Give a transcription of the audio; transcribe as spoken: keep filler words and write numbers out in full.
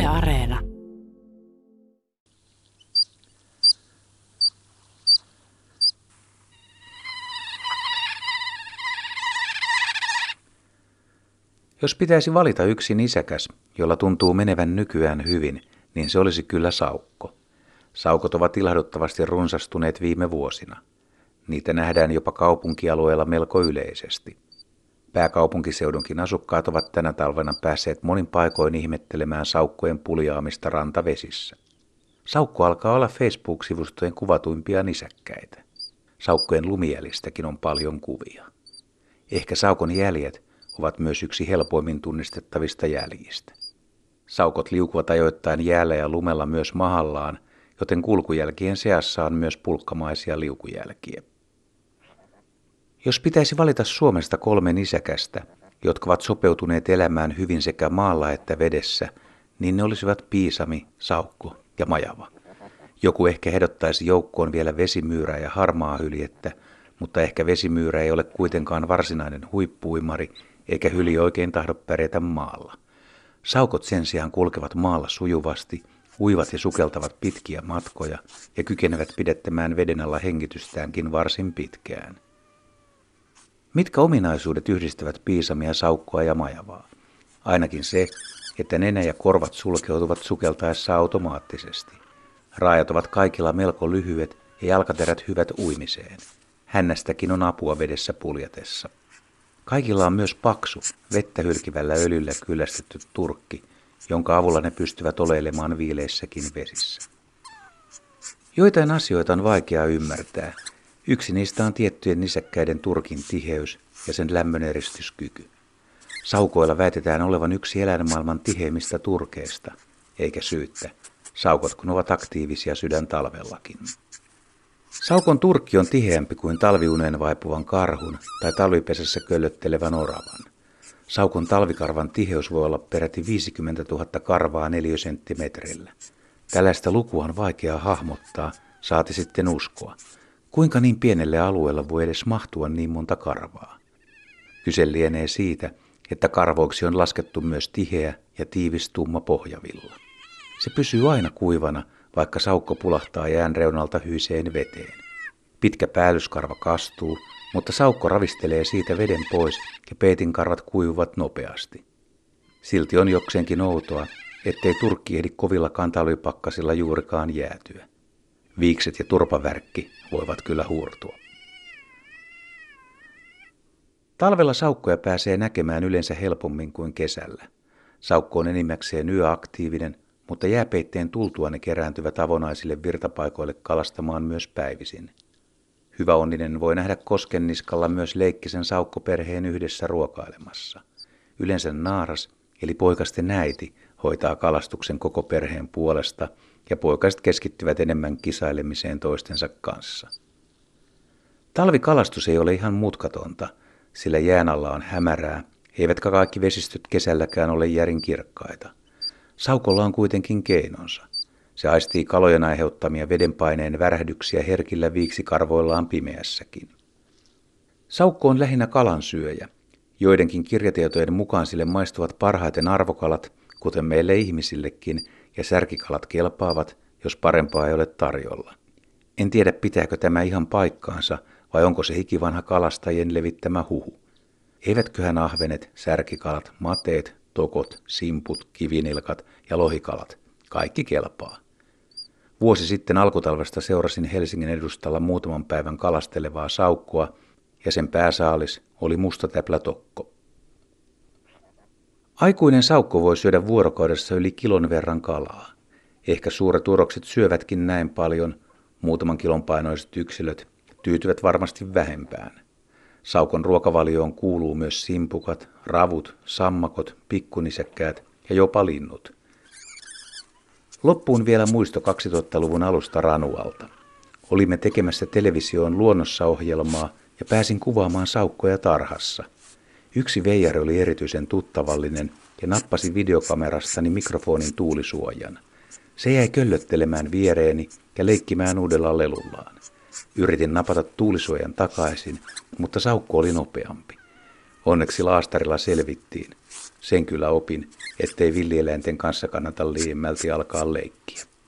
Areena. Jos pitäisi valita yksi nisäkäs, jolla tuntuu menevän nykyään hyvin, niin se olisi kyllä saukko. Saukot ovat ilahduttavasti runsastuneet viime vuosina. Niitä nähdään jopa kaupunkialueella melko yleisesti. Pääkaupunkiseudunkin asukkaat ovat tänä talvena päässeet monin paikoin ihmettelemään saukkojen puljaamista rantavesissä. Saukko alkaa olla Facebook-sivustojen kuvatuimpia nisäkkäitä. Saukkojen lumijäljistäkin on paljon kuvia. Ehkä saukon jäljet ovat myös yksi helpoimmin tunnistettavista jäljistä. Saukot liukuvat ajoittain jäällä ja lumella myös mahallaan, joten kulkujälkien seassa on myös pulkkamaisia liukujälkiä. Jos pitäisi valita Suomesta kolme nisäkästä, jotka ovat sopeutuneet elämään hyvin sekä maalla että vedessä, niin ne olisivat piisami, saukko ja majava. Joku ehkä ehdottaisi joukkoon vielä vesimyyrää ja harmaahyljettä, mutta ehkä vesimyyrä ei ole kuitenkaan varsinainen huippuimari, eikä hyli oikein tahdo pärjätä maalla. Saukot sen sijaan kulkevat maalla sujuvasti, uivat ja sukeltavat pitkiä matkoja ja kykenevät pidettämään veden alla hengitystäänkin varsin pitkään. Mitkä ominaisuudet yhdistävät piisamia, saukkoa ja majavaa? Ainakin se, että nenä ja korvat sulkeutuvat sukeltaessa automaattisesti. Raajat ovat kaikilla melko lyhyet ja jalkaterät hyvät uimiseen. Hännästäkin on apua vedessä puljatessa. Kaikilla on myös paksu, vettä hylkivällä öljyllä kyllästetty turkki, jonka avulla ne pystyvät oleilemaan viileissäkin vesissä. Joitain asioita on vaikea ymmärtää. Yksi niistä on tiettyjen nisäkkäiden turkin tiheys ja sen lämmöneristyskyky. Saukoilla väitetään olevan yksi eläinmaailman tiheimmistä turkeista, eikä syyttä. Saukot kun ovat aktiivisia sydäntalvellakin. Saukon turkki on tiheämpi kuin talviuneen vaipuvan karhun tai talvipesässä köllöttelevän oravan. Saukon talvikarvan tiheys voi olla peräti viisikymmentätuhatta karvaa neliösenttimetrillä. Tällaista lukua on vaikea hahmottaa, saati sitten uskoa. Kuinka niin pienelle alueelle voi edes mahtua niin monta karvaa? Kyse lienee siitä, että karvoiksi on laskettu myös tiheä ja tiivis tumma pohjavilla. Se pysyy aina kuivana, vaikka saukko pulahtaa jään reunalta hyiseen veteen. Pitkä päällyskarva kastuu, mutta saukko ravistelee siitä veden pois ja peitinkarvat kuivuvat nopeasti. Silti on jokseenkin outoa, ettei turkki ehdi kovillakaan talvipakkasilla juurikaan jäätyä. Viikset ja turpavärkki voivat kyllä huurtua. Talvella saukkoja pääsee näkemään yleensä helpommin kuin kesällä. Saukko on enimmäkseen yöaktiivinen, mutta jääpeitteen tultua ne kerääntyvät avonaisille virtapaikoille kalastamaan myös päivisin. Hyväonninen voi nähdä kosken niskalla myös leikkisen saukkoperheen yhdessä ruokailemassa. Yleensä naaras, eli poikasten äiti, hoitaa kalastuksen koko perheen puolesta, ja poikaiset keskittyvät enemmän kisailemiseen toistensa kanssa. Talvikalastus ei ole ihan mutkatonta, sillä jään alla on hämärää, eivätkä kaikki vesistöt kesälläkään ole järin kirkkaita. Saukolla on kuitenkin keinonsa. Se aistii kalojen aiheuttamia vedenpaineen värähdyksiä herkillä viiksikarvoillaan pimeässäkin. Saukko on lähinnä kalansyöjä. Joidenkin kirjatietojen mukaan sille maistuvat parhaiten arvokalat, kuten meille ihmisillekin, ja särkikalat kelpaavat, jos parempaa ei ole tarjolla. En tiedä, pitääkö tämä ihan paikkaansa, vai onko se ikivanha kalastajien levittämä huhu. Eivätköhän ahvenet, särkikalat, mateet, tokot, simput, kivinilkat ja lohikalat. Kaikki kelpaa. Vuosi sitten alkutalvesta seurasin Helsingin edustalla muutaman päivän kalastelevaa saukkoa, ja sen pääsaalis oli mustatäplätokko. Aikuinen saukko voi syödä vuorokaudessa yli kilon verran kalaa. Ehkä suuret urokset syövätkin näin paljon, muutaman kilon painoiset yksilöt tyytyvät varmasti vähempään. Saukon ruokavalioon kuuluu myös simpukat, ravut, sammakot, pikkunisäkkäät ja jopa linnut. Loppuun vielä muisto kaksituhattaluvun alusta Ranualta. Olimme tekemässä televisioon luonnossa ohjelmaa ja pääsin kuvaamaan saukkoja tarhassa. Yksi veijari oli erityisen tuttavallinen ja nappasi videokamerastani mikrofonin tuulisuojan. Se jäi köllöttelemään viereeni ja leikkimään uudella lelullaan. Yritin napata tuulisuojan takaisin, mutta saukko oli nopeampi. Onneksi laastarilla selvittiin. Sen kyllä opin, ettei villieläinten kanssa kannata liiemmälti alkaa leikkiä.